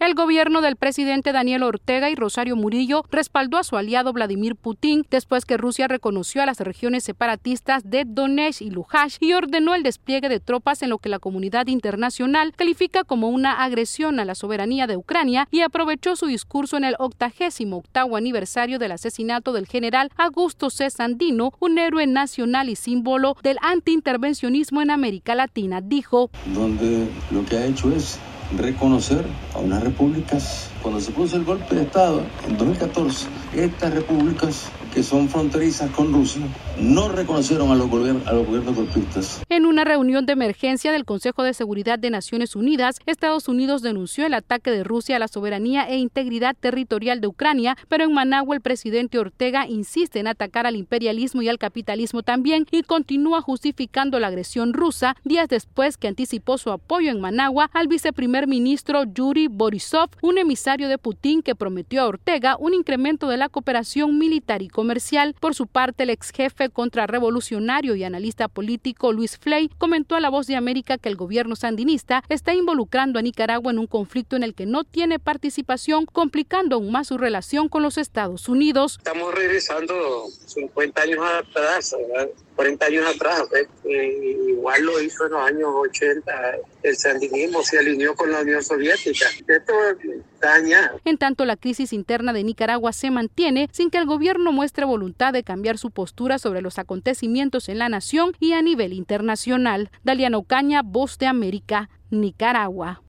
El gobierno del presidente Daniel Ortega y Rosario Murillo respaldó a su aliado Vladimir Putin después que Rusia reconoció a las regiones separatistas de Donetsk y Luhansk y ordenó el despliegue de tropas en lo que la comunidad internacional califica como una agresión a la soberanía de Ucrania, y aprovechó su discurso en el 88º aniversario del asesinato del general Augusto C. Sandino, un héroe nacional y símbolo del antiintervencionismo en América Latina. Dijo: donde lo que ha hecho es reconocer a unas repúblicas. Cuando se puso el golpe de Estado en 2014, estas repúblicas que son fronterizas con Rusia no reconocieron a los gobiernos golpistas. En una reunión de emergencia del Consejo de Seguridad de Naciones Unidas, Estados Unidos denunció el ataque de Rusia a la soberanía e integridad territorial de Ucrania, pero en Managua el presidente Ortega insiste en atacar al imperialismo y al capitalismo también, y continúa justificando la agresión rusa días después que anticipó su apoyo en Managua al viceprimer ministro Yuri Borisov, un emisario de Putin que prometió a Ortega un incremento de la cooperación militar y comercial. Por su parte, el ex jefe contrarrevolucionario y analista político Luis Flay comentó a La Voz de América que el gobierno sandinista está involucrando a Nicaragua en un conflicto en el que no tiene participación, complicando aún más su relación con los Estados Unidos. Estamos regresando 50 años atrás, ¿verdad? 40 años atrás, igual lo hizo en los años 80, el sandinismo se alineó con la Unión Soviética. Esto daña. En tanto, la crisis interna de Nicaragua se mantiene sin que el gobierno muestre voluntad de cambiar su postura sobre los acontecimientos en la nación y a nivel internacional. Daliana Ocaña, Voz de América, Nicaragua.